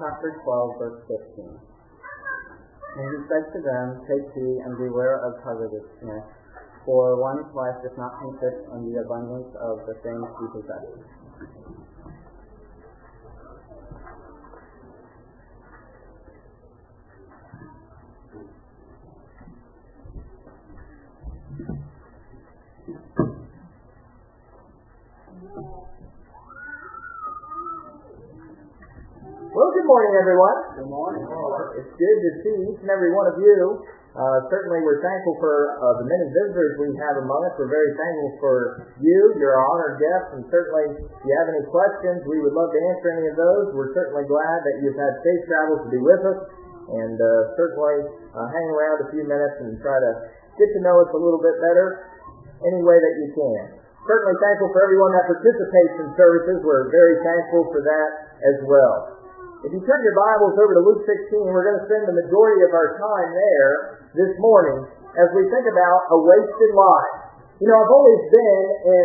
chapter 12, verse 15. And he said to them, Take heed and beware of covetousness, for one's life does not consist in the abundance of the things he possesses. Well, good morning, everyone. Good morning. It's good to see each and every one of you. Certainly, we're thankful for the many visitors we have among us. We're very thankful for you. You're our honored guests, and certainly, if you have any questions, we would love to answer any of those. We're certainly glad that you've had safe travels to be with us, and certainly hang around a few minutes and try to get to know us a little bit better any way that you can. Certainly thankful for everyone that participates in services. We're very thankful for that as well. If you turn your Bibles over to Luke 16, we're going to spend the majority of our time there this morning as we think about a wasted life. You know, I've always been in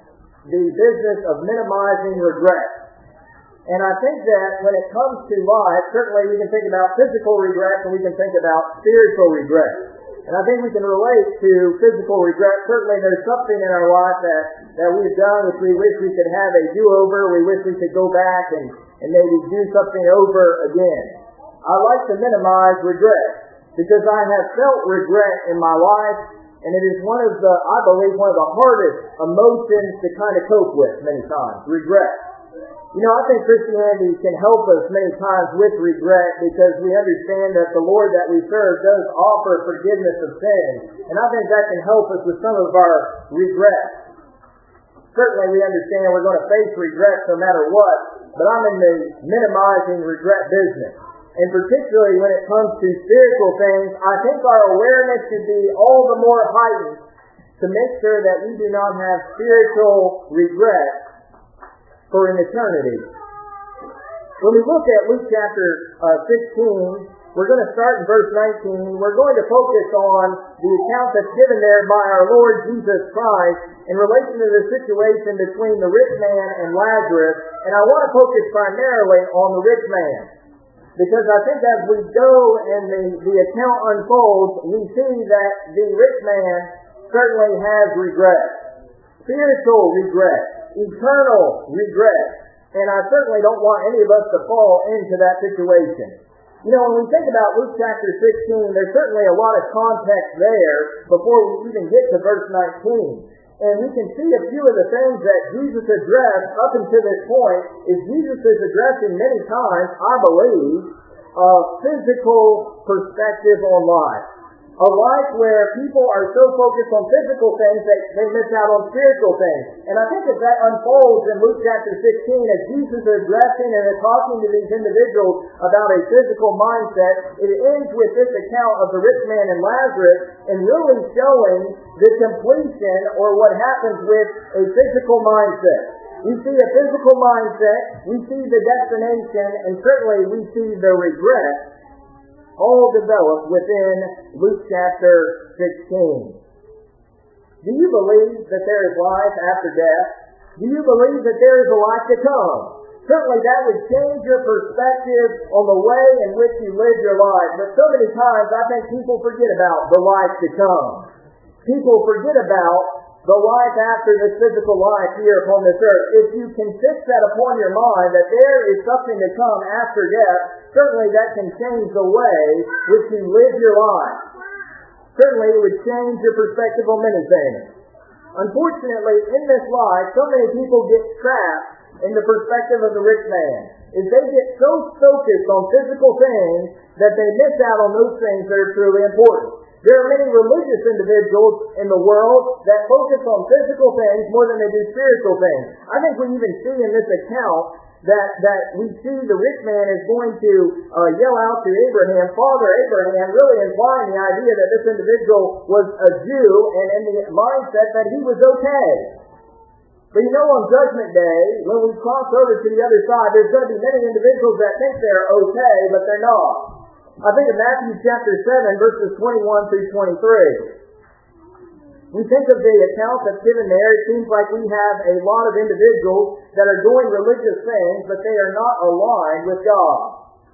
the business of minimizing regret. And I think that when it comes to life, certainly we can think about physical regret and we can think about spiritual regret. And I think we can relate to physical regret. Certainly there's something in our life that we've done which we wish we could have a do-over. We wish we could go back and maybe do something over again. I like to minimize regret because I have felt regret in my life, and it is one of the hardest emotions to kind of cope with many times, regret. You know, I think Christianity can help us many times with regret because we understand that the Lord that we serve does offer forgiveness of sins. And I think that can help us with some of our regrets. Certainly we understand we're going to face regrets no matter what, but I'm in the minimizing regret business. And particularly when it comes to spiritual things, I think our awareness should be all the more heightened to make sure that we do not have spiritual regret for an eternity. When we look at Luke chapter 16, we're going to start in verse 19. We're going to focus on the account that's given there by our Lord Jesus Christ in relation to the situation between the rich man and Lazarus. And I want to focus primarily on the rich man, because I think as we go and the account unfolds, we see that the rich man certainly has regret. Spiritual regret. Eternal regret. And I certainly don't want any of us to fall into that situation. You know, when we think about Luke chapter 16, there's certainly a lot of context there before we even get to verse 19. And we can see a few of the things that Jesus addressed up until this point is Jesus is addressing many times, I believe, a physical perspective on life. A life where people are so focused on physical things that they miss out on spiritual things. And I think as that unfolds in Luke chapter 16, as Jesus is addressing and is talking to these individuals about a physical mindset, it ends with this account of the rich man and Lazarus and really showing the completion or what happens with a physical mindset. We see a physical mindset, we see the destination, and certainly we see the regret all developed within Luke chapter 16. Do you believe that there is life after death? Do you believe that there is a life to come? Certainly that would change your perspective on the way in which you live your life. But so many times I think people forget about the life to come. People forget about the life after this physical life here upon this earth. If you can fix that upon your mind that there is something to come after death, certainly that can change the way which you live your life. Certainly it would change your perspective on many things. Unfortunately, in this life, so many people get trapped in the perspective of the rich man. Is they get so focused on physical things that they miss out on those things that are truly important. There are many religious individuals in the world that focus on physical things more than they do spiritual things. I think we even see in this account that we see the rich man is going to yell out to Abraham, Father Abraham, really implying the idea that this individual was a Jew and in the mindset that he was okay. But you know, on Judgment Day, when we cross over to the other side, there's going to be many individuals that think they're okay, but they're not. I think of Matthew chapter 7, verses 21 through 23. We think of the account that's given there. It seems like we have a lot of individuals that are doing religious things, but they are not aligned with God.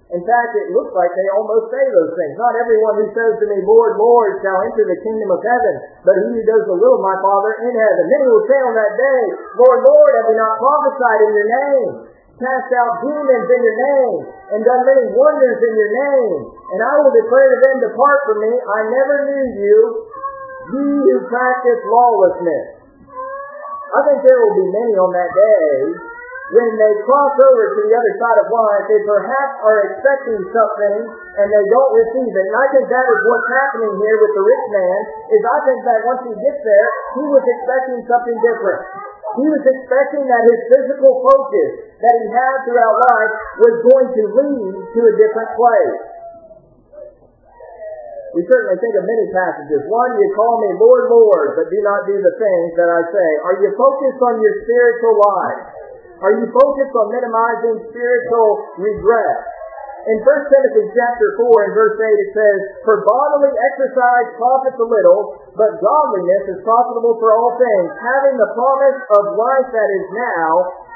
In fact, it looks like they almost say those things. Not everyone who says to me, Lord, Lord, shall enter the kingdom of heaven, but he who does the will of my Father in heaven. Many will say on that day, Lord, Lord, have we not prophesied in your name, cast out demons in your name, and done many wonders in your name? And I will declare to them, depart from me, I never knew you, ye who practice lawlessness. I think there will be many on that day, when they cross over to the other side of life, they perhaps are expecting something and they don't receive it. And I think that is what's happening here with the rich man, is I think that once he gets there, he was expecting something different. He was expecting that his physical focus that he had throughout life was going to lead to a different place. We certainly think of many passages. One, you call me Lord, Lord, but do not do the things that I say. Are you focused on your spiritual life? Are you focused on minimizing spiritual regret? In 1 Timothy chapter 4 and verse 8 it says, for bodily exercise profits a little, but godliness is profitable for all things, having the promise of life that is now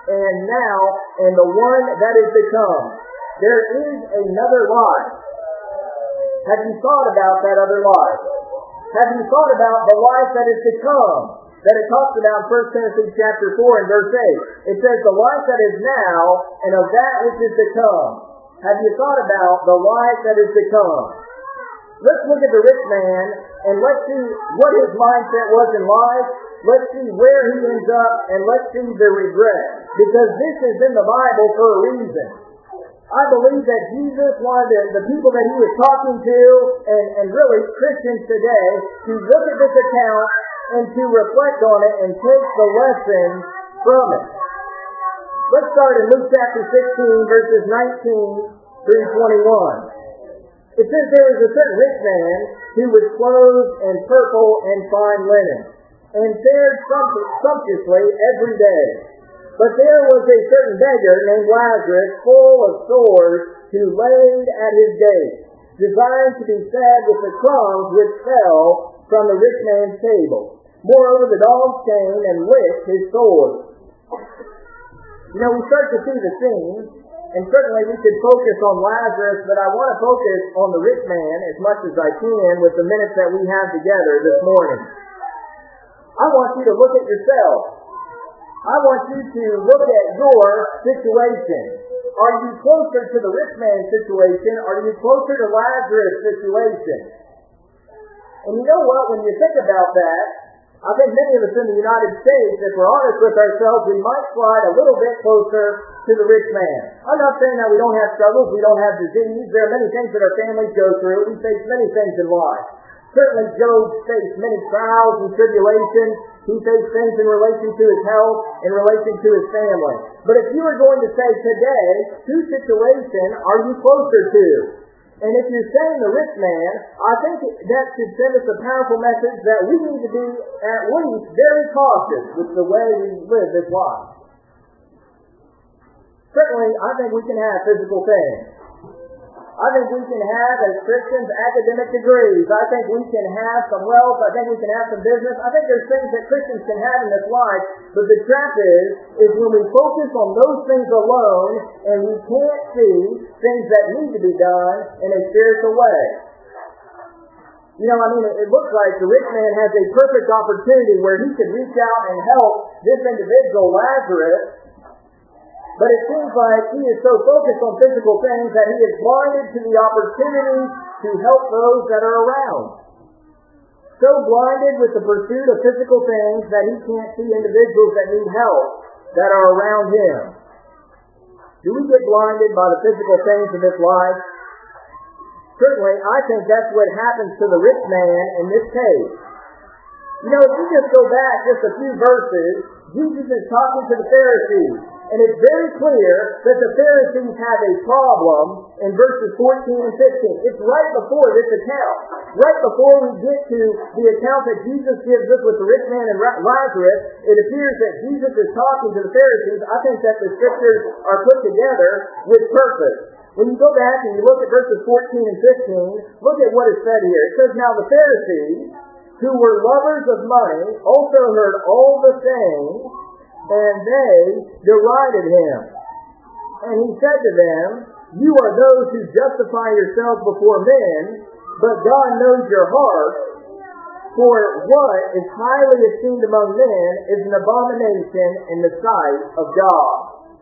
and the one that is to come. There is another life. Have you thought about that other life? Have you thought about the life that is to come? That it talks about in 1 Timothy chapter 4 and verse 8. It says, the life that is now and of that which is to come. Have you thought about the life that is to come? Let's look at the rich man and let's see what his mindset was in life. Let's see where he ends up and let's see the regret. Because this is in the Bible for a reason. I believe that Jesus wanted the people that he was talking to and really Christians today to look at this account and to reflect on it and take the lessons from it. Let's start in Luke chapter 16, verses 19 through 21. It says, there was a certain rich man who was clothed in purple and fine linen, and fared sumptuously every day. But there was a certain beggar named Lazarus, full of sores, who laid at his gate, desiring to be fed with the crumbs which fell from the rich man's table. Moreover, the dogs came and licked his sores. You know, we start to see the scene, and certainly we could focus on Lazarus, but I want to focus on the rich man as much as I can with the minutes that we have together this morning. I want you to look at yourself. I want you to look at your situation. Are you closer to the rich man's situation? Are you closer to Lazarus' situation? And you know what? When you think about that, I think many of us in the United States, if we're honest with ourselves, we might slide a little bit closer to the rich man. I'm not saying that we don't have struggles, we don't have disease. There are many things that our families go through. We face many things in life. Certainly Job faced many trials and tribulations. He faced things in relation to his health, in relation to his family. But if you were going to say today, whose situation are you closer to? And if you're saying the rich man, I think that should send us a powerful message that we need to be at least very cautious with the way we live this life. Certainly, I think we can have physical things. I think we can have, as Christians, academic degrees. I think we can have some wealth. I think we can have some business. I think there's things that Christians can have in this life. But the trap is when we focus on those things alone and we can't see things that need to be done in a spiritual way. You know, it looks like the rich man has a perfect opportunity where he could reach out and help this individual, Lazarus. But it seems like he is so focused on physical things that he is blinded to the opportunity to help those that are around. So blinded with the pursuit of physical things that he can't see individuals that need help that are around him. Do we get blinded by the physical things of this life? Certainly, I think that's what happens to the rich man in this case. You know, if you just go back just a few verses, Jesus is talking to the Pharisees. And it's very clear that the Pharisees have a problem in verses 14 and 15. It's right before this account. Right before we get to the account that Jesus gives us with the rich man and Lazarus, it appears that Jesus is talking to the Pharisees. I think that the scriptures are put together with purpose. When you go back and you look at verses 14 and 15, look at what is said here. It says, now the Pharisees, who were lovers of money, also heard all the sayings, and they derided him. And he said to them, you are those who justify yourselves before men, but God knows your heart. For what is highly esteemed among men is an abomination in the sight of God.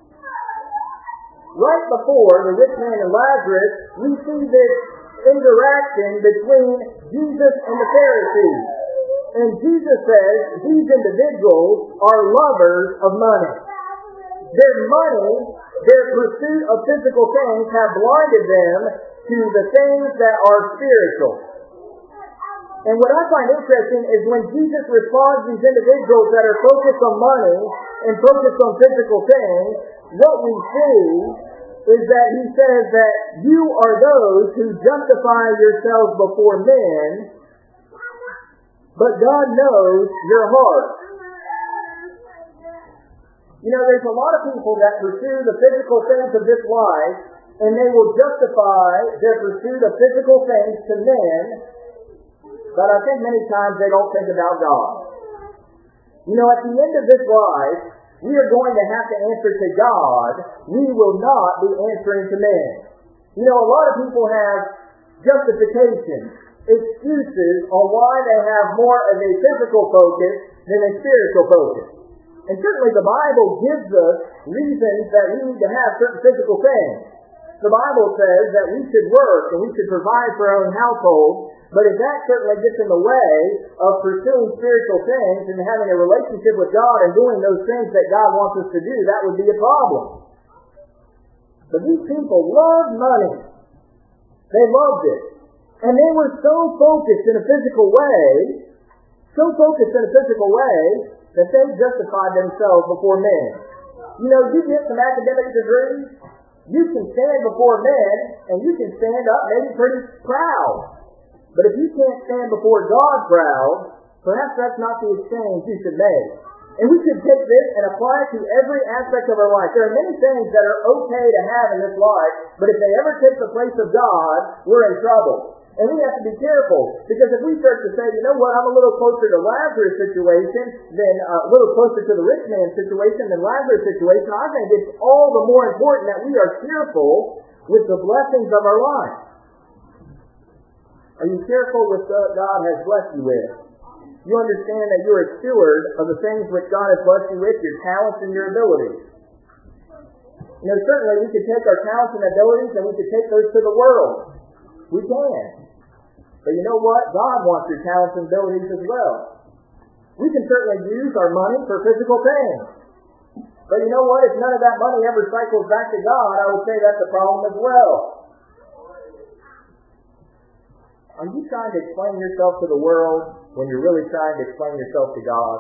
Right before the rich man and Lazarus, we see this interaction between Jesus and the Pharisees. And Jesus says these individuals are lovers of money. Their money, their pursuit of physical things have blinded them to the things that are spiritual. And what I find interesting is when Jesus responds to these individuals that are focused on money and focused on physical things, what we see is that he says that you are those who justify yourselves before men, but God knows your heart. You know, there's a lot of people that pursue the physical things of this life, and they will justify their pursuit of physical things to men, but I think many times they don't think about God. You know, at the end of this life, we are going to have to answer to God. We will not be answering to men. You know, a lot of people have justifications, excuses on why they have more of a physical focus than a spiritual focus. And certainly the Bible gives us reasons that we need to have certain physical things. The Bible says that we should work and we should provide for our own household, but if that certainly gets in the way of pursuing spiritual things and having a relationship with God and doing those things that God wants us to do, that would be a problem. But these people loved money. They loved it. And they were so focused in a physical way, that they justified themselves before men. You know, you get some academic degrees, you can stand before men, and you can stand up maybe pretty proud. But if you can't stand before God proud, perhaps that's not the exchange you should make. And we should take this and apply it to every aspect of our life. There are many things that are okay to have in this life, but if they ever take the place of God, we're in trouble. And we have to be careful, because if we start to say, you know what, I'm a little closer to Lazarus' situation than a little closer to the rich man's situation than Lazarus' situation, I think it's all the more important that we are careful with the blessings of our life. Are you careful with what God has blessed you with? You understand that you're a steward of the things which God has blessed you with, your talents and your abilities. You know, certainly we could take our talents and abilities and we could take those to the world. We can. But you know what? God wants your talents and abilities as well. We can certainly use our money for physical things. But you know what? If none of that money ever cycles back to God, I would say that's a problem as well. Are you trying to explain yourself to the world when you're really trying to explain yourself to God?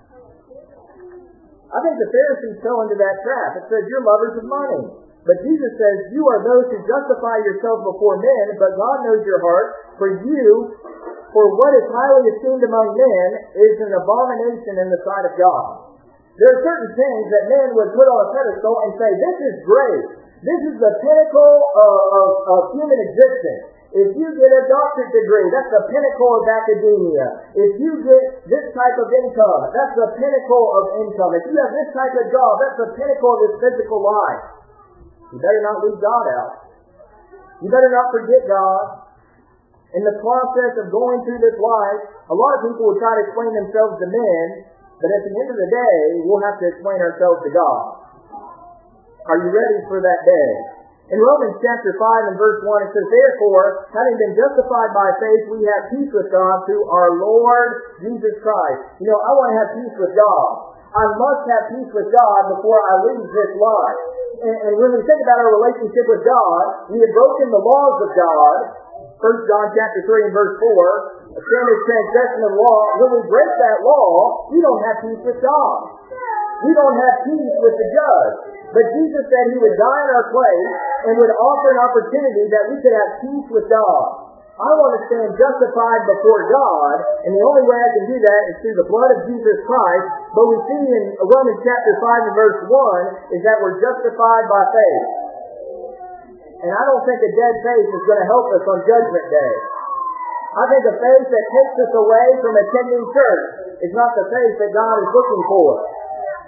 I think the Pharisees fell into that trap. It says you're lovers of money. But Jesus says, you are those who justify yourselves before men, but God knows your heart. For what is highly esteemed among men is an abomination in the sight of God. There are certain things that men would put on a pedestal and say, this is great. This is the pinnacle of human existence. If you get a doctorate degree, that's the pinnacle of academia. If you get this type of income, that's the pinnacle of income. If you have this type of job, that's the pinnacle of this physical life. You better not leave God out. You better not forget God. In the process of going through this life, a lot of people will try to explain themselves to men, but at the end of the day, we'll have to explain ourselves to God. Are you ready for that day? In Romans chapter 5 and verse 1, it says, therefore, having been justified by faith, we have peace with God through our Lord Jesus Christ. You know, I want to have peace with God. I must have peace with God before I leave this life. And when we think about our relationship with God, we have broken the laws of God. 1 John chapter 3 and verse 4, a sin is transgression of the law. When we break that law, we don't have peace with God. We don't have peace with the judge. But Jesus said He would die in our place and would offer an opportunity that we could have peace with God. I want to stand justified before God, and the only way I can do that is through the blood of Jesus Christ. But we see in Romans chapter 5 and verse 1 is that we're justified by faith. And I don't think a dead faith is going to help us on Judgment Day. I think a faith that takes us away from attending church is not the faith that God is looking for.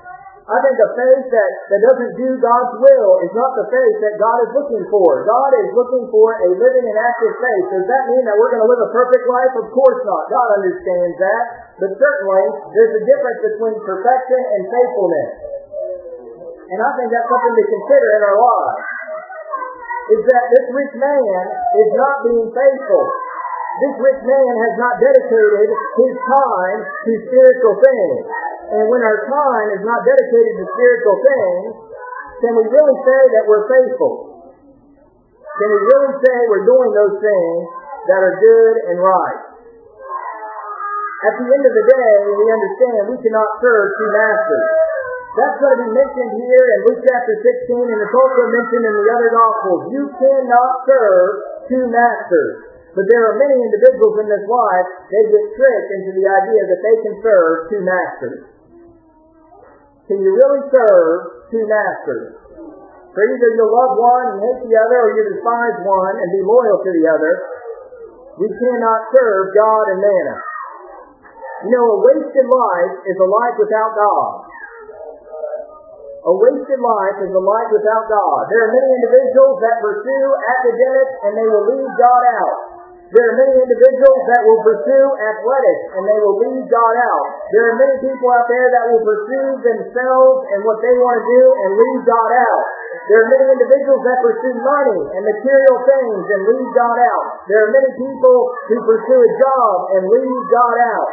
I think a faith that doesn't do God's will is not the faith that God is looking for. God is looking for a living and active faith. Does that mean that we're going to live a perfect life? Of course not. God understands that. But certainly, there's a difference between perfection and faithfulness. And I think that's something to consider in our lives. Is that this rich man is not being faithful. This rich man has not dedicated his time to spiritual things. And when our time is not dedicated to spiritual things, can we really say that we're faithful? Can we really say we're doing those things that are good and right? At the end of the day, we understand we cannot serve two masters. That's going to be mentioned here in Luke chapter 16, and it's also mentioned in the other Gospels. You cannot serve two masters. But there are many individuals in this life, they get tricked into the idea that they can serve two masters. Can you really serve two masters? For either you'll love one and hate the other, or you despise one and be loyal to the other. We cannot serve God and mammon. You know, a wasted life is a life without God. A wasted life is a life without God. There are many individuals that pursue academics and they will leave God out. There are many individuals that will pursue athletics and they will leave God out. There are many people out there that will pursue themselves and what they want to do and leave God out. There are many individuals that pursue money and material things and leave God out. There are many people who pursue a job and leave God out.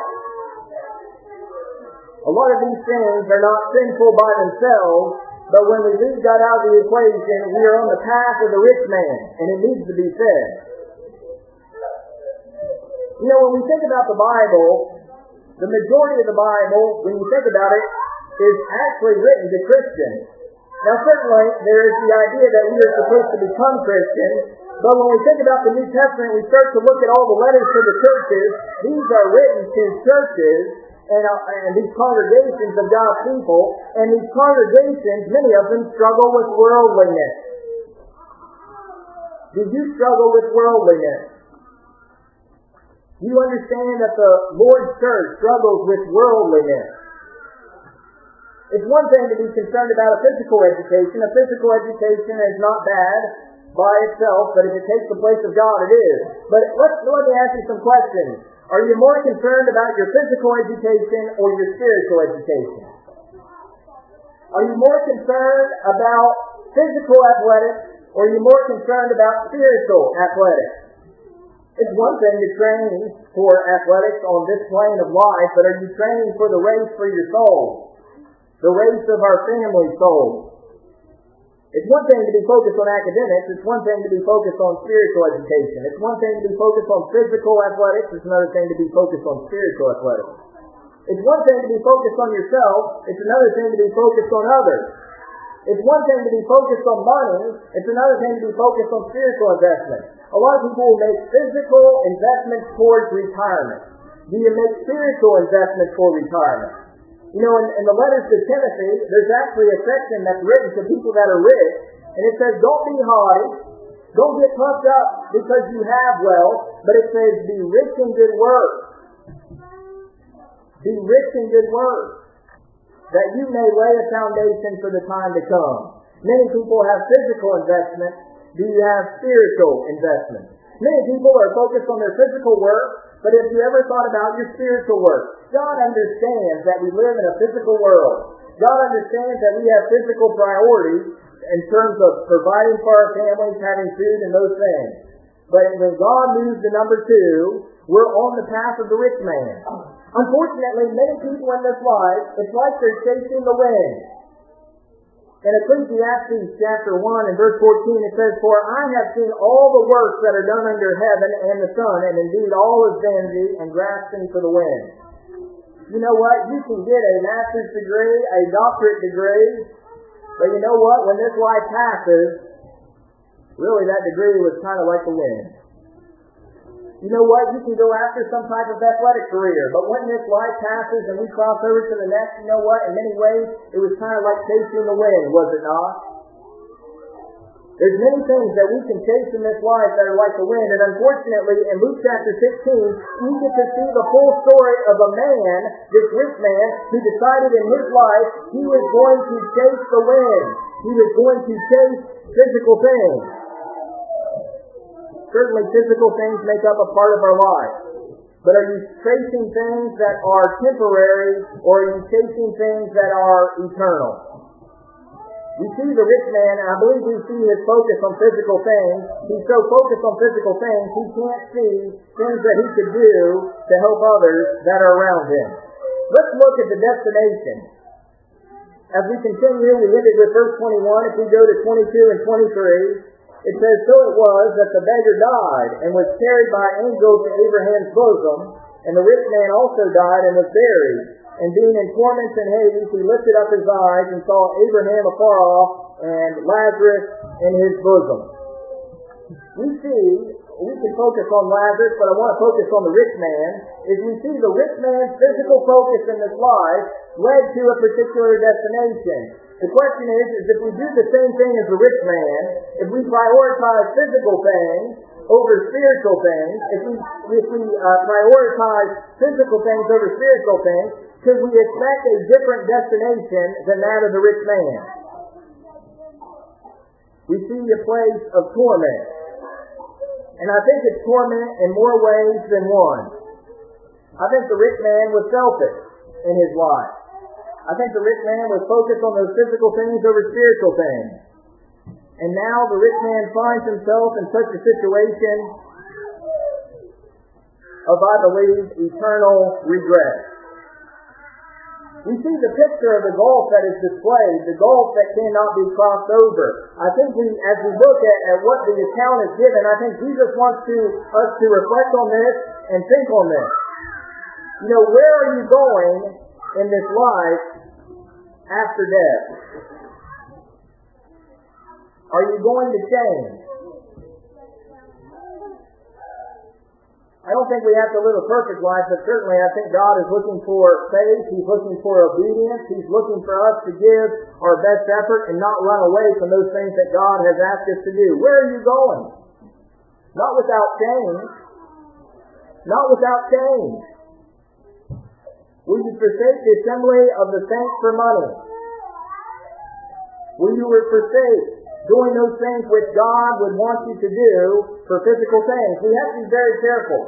A lot of these things are not sinful by themselves, but when we leave God out of the equation, we are on the path of the rich man, and it needs to be said. You know, when we think about the Bible, the majority of the Bible, when you think about it, is actually written to Christians. Now, certainly, there is the idea that we are supposed to become Christians, but when we think about the New Testament, we start to look at all the letters to the churches. These are written to churches and these congregations of God's people, and these congregations, many of them struggle with worldliness. Do you struggle with worldliness? You understand that the Lord's church struggles with worldliness. It's one thing to be concerned about a physical education. A physical education is not bad by itself, but if it takes the place of God, it is. But let me ask you some questions. Are you more concerned about your physical education or your spiritual education? Are you more concerned about physical athletics or are you more concerned about spiritual athletics? It's one thing to train for athletics on this plane of life, but are you training for the race for your soul? The race of our family soul. It's one thing to be focused on academics. It's one thing to be focused on spiritual education. It's one thing to be focused on physical athletics. It's another thing to be focused on spiritual athletics. It's one thing to be focused on yourself. It's another thing to be focused on others. It's one thing to be focused on money. It's another thing to be focused on spiritual investment. A lot of people will make physical investments towards retirement. Do you make spiritual investments for retirement? You know, in the letters to Timothy, there's actually a section that's written to people that are rich, and it says, don't be haughty, don't get puffed up because you have wealth, but it says, be rich in good works. Be rich in good works, that you may lay a foundation for the time to come. Many people have physical investment. Do you have spiritual investment? Many people are focused on their physical work, but have you ever thought about your spiritual work? God understands that we live in a physical world. God understands that we have physical priorities in terms of providing for our families, having food, and those things. But when God moves to number 2, we're on the path of the rich man. Unfortunately, many people in this life, it's like they're chasing the wind. In Ecclesiastes chapter 1 and verse 14 it says, for I have seen all the works that are done under heaven and the sun, and indeed all is vanity and grasping for the wind. You know what? You can get a master's degree, a doctorate degree, but you know what? When this life passes, really that degree was kind of like the wind. You know what? You can go after some type of athletic career, but when this life passes and we cross over to the next, you know what? In many ways, it was kind of like chasing the wind, was it not? There's many things that we can chase in this life that are like the wind, and unfortunately, in Luke chapter 16, we get to see the full story of a man, this rich man, who decided in his life he was going to chase the wind. He was going to chase physical things. Certainly physical things make up a part of our life. But are you chasing things that are temporary, or are you chasing things that are eternal? We see the rich man, and I believe we see his focus on physical things. He's so focused on physical things, he can't see things that he could do to help others that are around him. Let's look at the destination. As we continue, we ended with verse 21. If we go to 22 and 23, it says, "So it was that the beggar died, and was carried by angels to Abraham's bosom, and the rich man also died and was buried. And being in torments in Hades, he lifted up his eyes and saw Abraham afar off, and Lazarus in his bosom." We can focus on Lazarus, but I want to focus on the rich man, is we see the rich man's physical focus in this life led to a particular destination. The question is if we do the same thing as the rich man, if we prioritize physical things over spiritual things, if we prioritize physical things over spiritual things, could we expect a different destination than that of the rich man? We see a place of torment. And I think it's torment in more ways than one. I think the rich man was selfish in his life. I think the rich man was focused on those physical things over spiritual things. And now the rich man finds himself in such a situation of, I believe, eternal regret. We see the picture of the gulf that is displayed, the gulf that cannot be crossed over. I think as we look at what the account is given, I think Jesus wants us to reflect on this and think on this. Where are you going in this life after death? Are you going to change? I don't think we have to live a perfect life, but certainly I think God is looking for faith. He's looking for obedience. He's looking for us to give our best effort and not run away from those things that God has asked us to do. Where are you going? Not without change. Not without change. Will you forsake the assembly of the saints for money? Will you forsake doing those things which God would want you to do for physical things? We have to be very careful.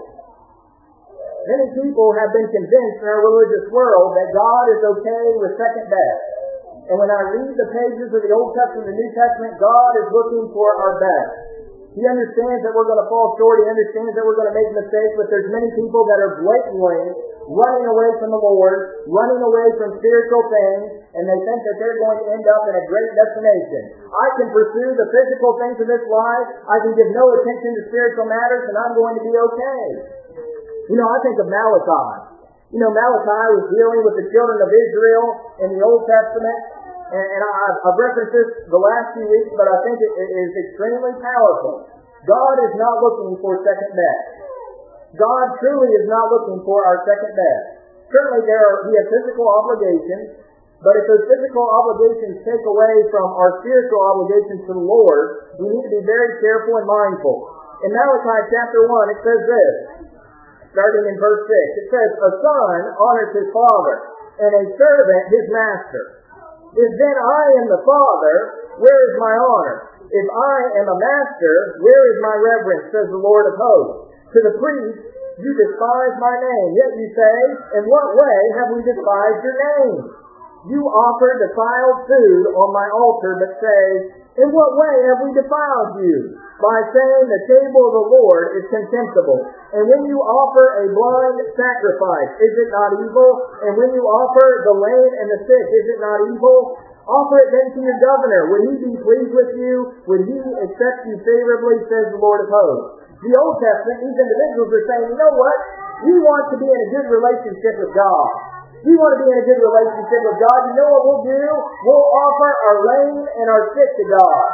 Many people have been convinced in our religious world that God is okay with second best. And when I read the pages of the Old Testament and the New Testament, God is looking for our best. He understands that we're going to fall short. He understands that we're going to make mistakes, but there's many people that are blatantly running away from the Lord, running away from spiritual things, and they think that they're going to end up in a great destination. I can pursue the physical things of this life. I can give no attention to spiritual matters, and I'm going to be okay. I think of Malachi. Malachi was dealing with the children of Israel in the Old Testament, and I've referenced this the last few weeks, but I think it is extremely powerful. God is not looking for second best. God truly is not looking for our second best. Certainly we have physical obligations, but if those physical obligations take away from our spiritual obligations to the Lord, we need to be very careful and mindful. In Malachi chapter 1, it says this, starting in verse 6. It says, "A son honors his father, and a servant his master. If then I am the father, where is my honor? If I am a master, where is my reverence, says the Lord of hosts? To the priest, you despise my name. Yet you say, in what way have we despised your name? You offer defiled food on my altar, but say, in what way have we defiled you? By saying the table of the Lord is contemptible. And when you offer a blind sacrifice, is it not evil? And when you offer the lame and the sick, is it not evil? Offer it then to your governor. Would he be pleased with you? Would he accept you favorably, says the Lord of hosts." The Old Testament, these individuals are saying, you know what? We want to be in a good relationship with God. We want to be in a good relationship with God. You know what we'll do? We'll offer our lame and our sick to God.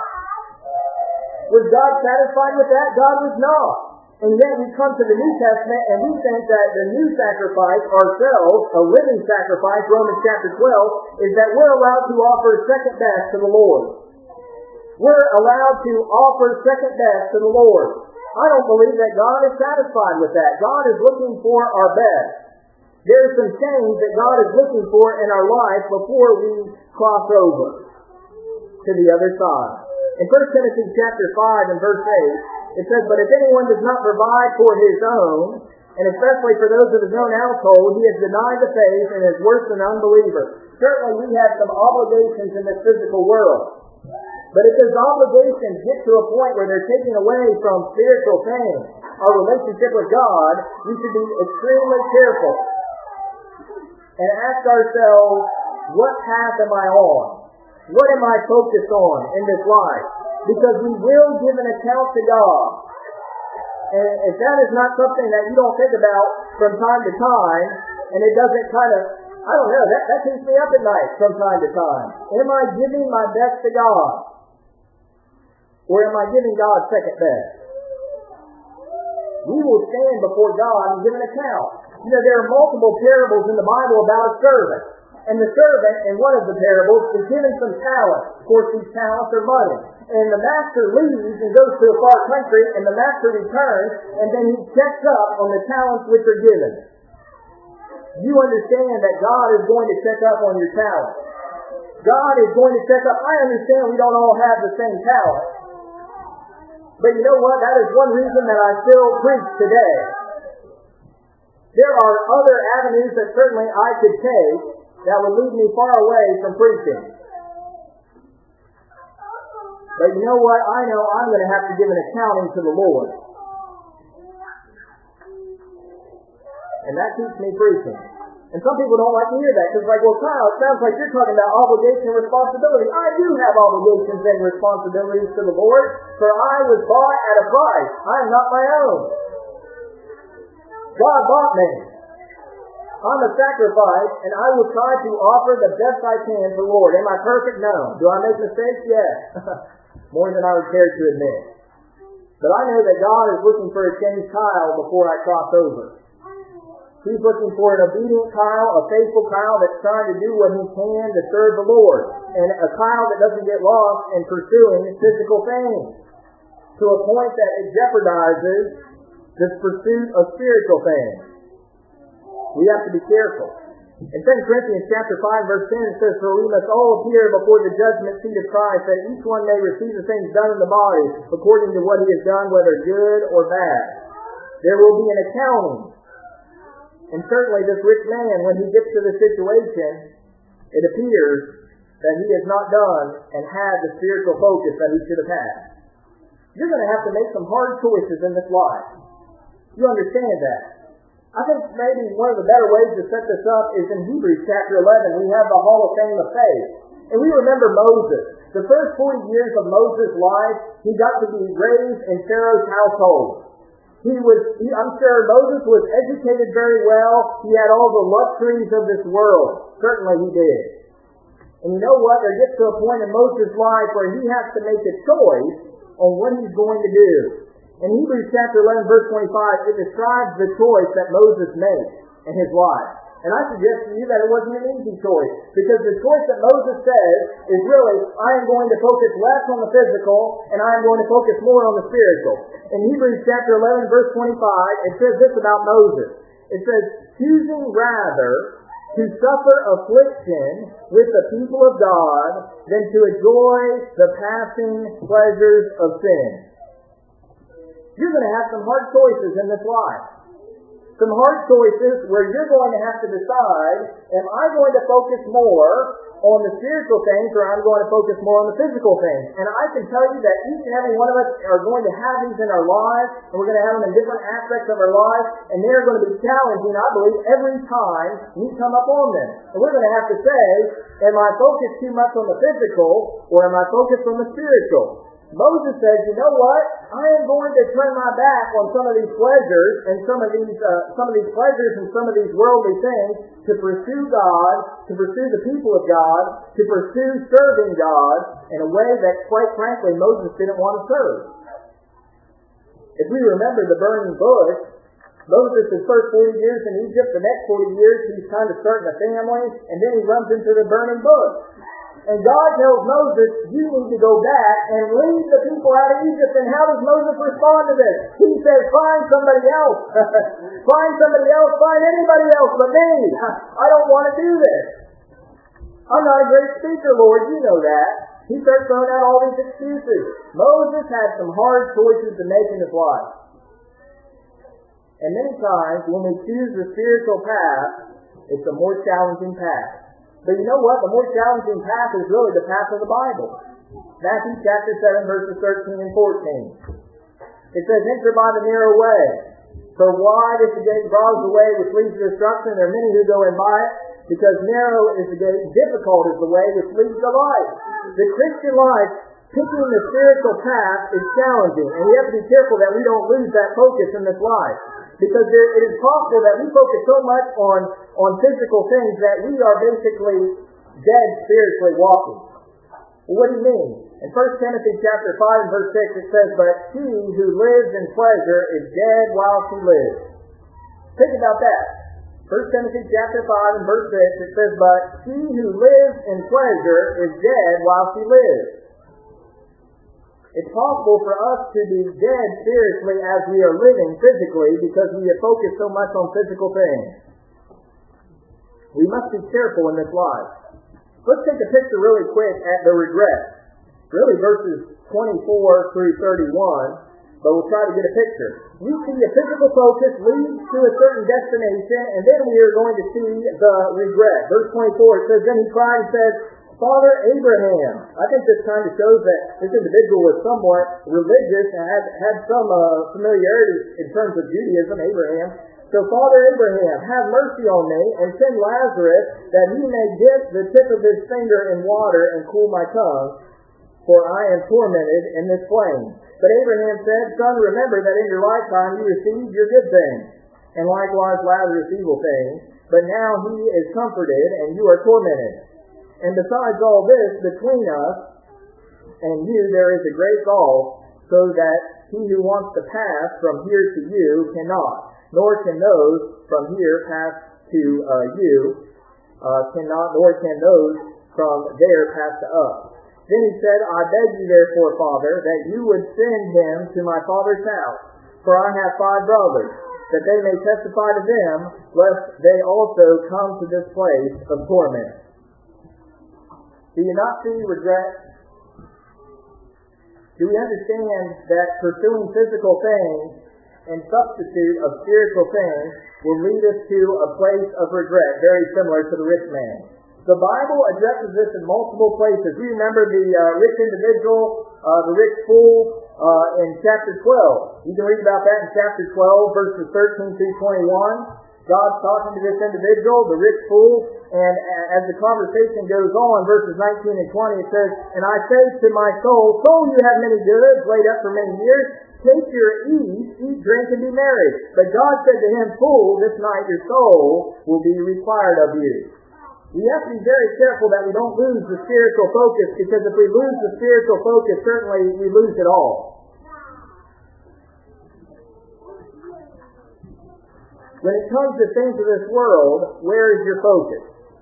Was God satisfied with that? God was not. And yet we come to the New Testament and we think that the new sacrifice, ourselves, a living sacrifice, Romans chapter 12, is that we're allowed to offer second best to the Lord. we're allowed to offer second best to the Lord. I don't believe that God is satisfied with that. God is looking for our best. There are some things that God is looking for in our life before we cross over to the other side. In 1 Timothy chapter 5 and verse 8, it says, "But if anyone does not provide for his own, and especially for those of his own household, he has denied the faith and is worse than an unbeliever." Certainly we have some obligations in this physical world. But if those obligations get to a point where they're taking away from spiritual things, our relationship with God, we should be extremely careful and ask ourselves, what path am I on? What am I focused on in this life? Because we will give an account to God. And if that is not something that you don't think about from time to time, and it doesn't I don't know, that keeps me up at night from time to time. Am I giving my best to God? Or am I giving God second best? We will stand before God and give an account. You know, there are multiple parables in the Bible about a servant. And the servant, in one of the parables, is given some talents. Of course, these talents are money. And the master leaves and goes to a far country, and the master returns, and then he checks up on the talents which are given. You understand that God is going to check up on your talents. God is going to check up. I understand we don't all have the same talent. But you know what? That is one reason that I still preach today. There are other avenues that certainly I could take that would lead me far away from preaching. But you know what? I know I'm going to have to give an accounting to the Lord. And that keeps me preaching. And some people don't like to hear that because it's like, well, Kyle, it sounds like you're talking about obligation and responsibility. I do have obligations and responsibilities to the Lord, for I was bought at a price. I am not my own. God bought me. I'm a sacrifice, and I will try to offer the best I can to the Lord. Am I perfect? No. Do I make mistakes? Yes. More than I would care to admit. But I know that God is looking for a changed Kyle before I cross over. He's looking for an obedient Kyle, a faithful Kyle that's trying to do what he can to serve the Lord. And a Kyle that doesn't get lost in pursuing physical things to a point that it jeopardizes the pursuit of spiritual things. We have to be careful. In 2 Corinthians chapter 5, verse 10, it says, "For we must all appear before the judgment seat of Christ, that each one may receive the things done in the body, according to what he has done, whether good or bad." There will be an accounting. And certainly this rich man, when he gets to the situation, it appears that he has not done and had the spiritual focus that he should have had. You're going to have to make some hard choices in this life. You understand that? I think maybe one of the better ways to set this up is in Hebrews chapter 11. We have the Hall of Fame of Faith. And we remember Moses. The first 40 years of Moses' life, he got to be raised in Pharaoh's household. I'm sure Moses was educated very well. He had all the luxuries of this world. Certainly he did. And you know what? There gets to a point in Moses' life where he has to make a choice on what he's going to do. In Hebrews chapter 11, verse 25, it describes the choice that Moses made in his life. And I suggest to you that it wasn't an easy choice, because the choice that Moses says is really, I am going to focus less on the physical, and I am going to focus more on the spiritual. In Hebrews chapter 11, verse 25, it says this about Moses. It says, "Choosing rather to suffer affliction with the people of God than to enjoy the passing pleasures of sin." You're going to have some hard choices in this life. Some hard choices where you're going to have to decide, am I going to focus more on the spiritual things or I'm going to focus more on the physical things? And I can tell you that each and every one of us are going to have these in our lives, and we're going to have them in different aspects of our lives, and they're going to be challenging, I believe, every time we come up on them. And we're going to have to say, am I focused too much on the physical or am I focused on the spiritual? Moses says, you know what? I am going to turn my back on some of these pleasures and some of these pleasures and some of these worldly things to pursue God, to pursue the people of God, to pursue serving God in a way that, quite frankly, Moses didn't want to serve. If we remember the burning bush, Moses' first 40 years in Egypt, the next 40 years he's kind of starting a family, and then he runs into the burning bush. And God tells Moses, you need to go back and lead the people out of Egypt. And how does Moses respond to this? He says, find somebody else. Find somebody else. Find anybody else but me. I don't want to do this. I'm not a great speaker, Lord. You know that. He starts throwing out all these excuses. Moses had some hard choices to make in his life. And many times, when we choose the spiritual path, it's a more challenging path. But you know what? The more challenging path is really the path of the Bible. Matthew chapter 7, verses 13 and 14. It says, enter by the narrow way. For wide is the gate, broad is the way which leads to destruction. There are many who go in by it. Because narrow is the gate, difficult is the way which leads to life. The Christian life, picking the spiritual path, is challenging. And we have to be careful that we don't lose that focus in this life. Because it is possible that we focus so much on physical things that we are basically dead spiritually walking. Well, what do you mean? In 1 Timothy chapter 5 and verse 6 it says, but he who lives in pleasure is dead while he lives. Think about that. 1 Timothy chapter 5 and verse 6 it says, but he who lives in pleasure is dead while he lives. It's possible for us to be dead spiritually as we are living physically because we have focused so much on physical things. We must be careful in this life. Let's take a picture really quick at the regret. Really verses 24 through 31, but we'll try to get a picture. We see a physical focus leads to a certain destination, and then we are going to see the regret. Verse 24, it says, then he cried and said, Father Abraham. I think this kind of shows that this individual was somewhat religious and had some familiarity in terms of Judaism, Abraham. So, Father Abraham, have mercy on me and send Lazarus that he may dip the tip of his finger in water and cool my tongue, for I am tormented in this flame. But Abraham said, Son, remember that in your lifetime you received your good things, and likewise Lazarus evil things. But now he is comforted and you are tormented. And besides all this, between us and you there is a great gulf, so that he who wants to pass from here to you cannot, nor can those from here pass to you cannot, nor can those from there pass to us. Then he said, I beg you therefore, Father, that you would send him to my father's house, for I have 5 brothers, that they may testify to them, lest they also come to this place of torment. Do you not see regret? Do we understand that pursuing physical things in substitute of spiritual things will lead us to a place of regret, very similar to the rich man? The Bible addresses this in multiple places. You remember the rich individual, the rich fool, in chapter 12. You can read about that in chapter 12, verses 13 through 21. God's talking to this individual, the rich fool, and as the conversation goes on, verses 19 and 20, it says, and I say to my soul, soul, you have many goods laid up for many years. Take your ease, eat, drink, and be merry. But God said to him, fool, this night your soul will be required of you. We have to be very careful that we don't lose the spiritual focus, because if we lose the spiritual focus, certainly we lose it all. When it comes to things of this world, where is your focus?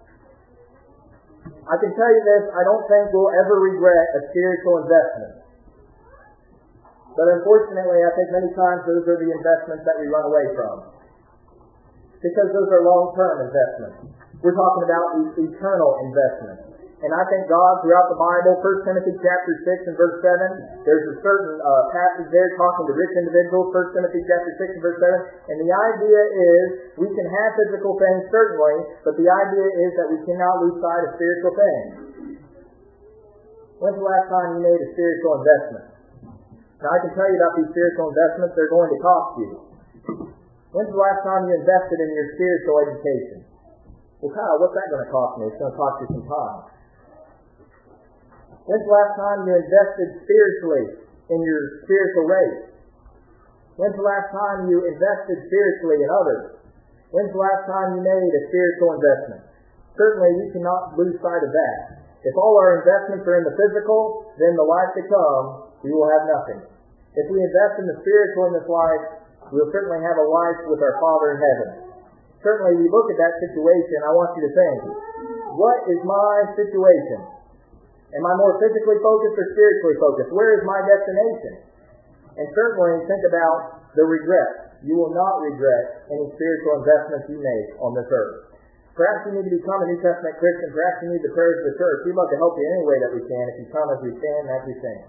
I can tell you this, I don't think we'll ever regret a spiritual investment. But unfortunately, I think many times those are the investments that we run away from. Because those are long-term investments. We're talking about eternal investments. And I think God, throughout the Bible, 1 Timothy chapter 6 and verse 7, there's a certain passage there talking to rich individuals, 1 Timothy chapter 6 and verse 7. And the idea is, we can have physical things, certainly, but the idea is that we cannot lose sight of spiritual things. When's the last time you made a spiritual investment? Now, I can tell you about these spiritual investments, they're going to cost you. When's the last time you invested in your spiritual education? Well, Kyle, what's that going to cost me? It's going to cost you some time. When's the last time you invested spiritually in your spiritual race? When's the last time you invested spiritually in others? When's the last time you made a spiritual investment? Certainly, we cannot lose sight of that. If all our investments are in the physical, then the life to come, we will have nothing. If we invest in the spiritual in this life, we'll certainly have a life with our Father in heaven. Certainly, we look at that situation, I want you to think, what is my situation? Am I more physically focused or spiritually focused? Where is my destination? And certainly think about the regret. You will not regret any spiritual investments you make on this earth. Perhaps you need to become a New Testament Christian. Perhaps you need the prayers of the church. We'd love to help you any way that we can if you come as we stand and as we sing.